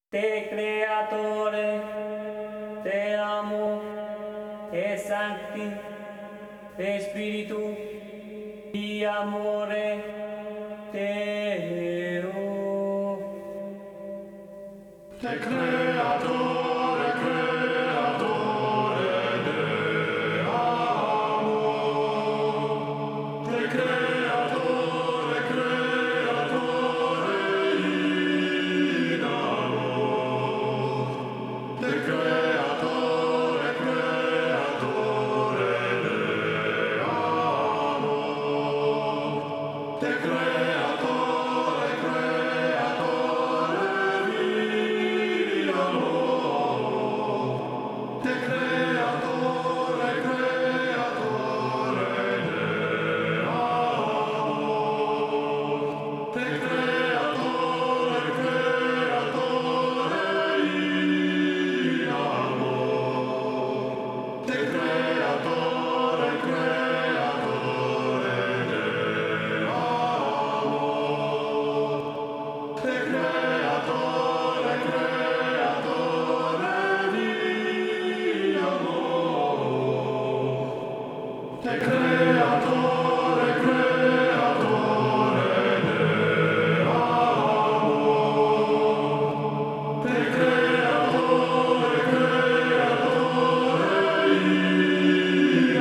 Te creatore, te amo, e sancti, e spiritu, di amore, Deo. Te creatore, creatore, te amo. Te creatore, creatore, in amor. Te creatore, creatore, te amo. Te creatore, creatore, in amor. Te creatore, creatore, te amo. Te creatore, creatore, in amor. Te creatore, creatore, te amo. Te creatore, creatore, in amor. Te creatore, creatore, te amo. Te creatore, creatore, in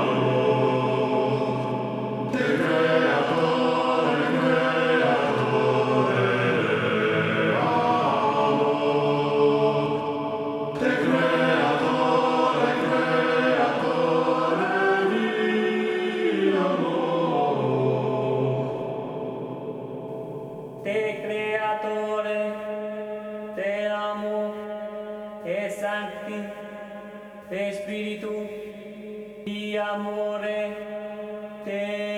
amor. Te creatore, creatore, te amo. Te creatore, creatore, in amor. Te creatore, te amo, e sancti, e spiritu, di amore, Deo.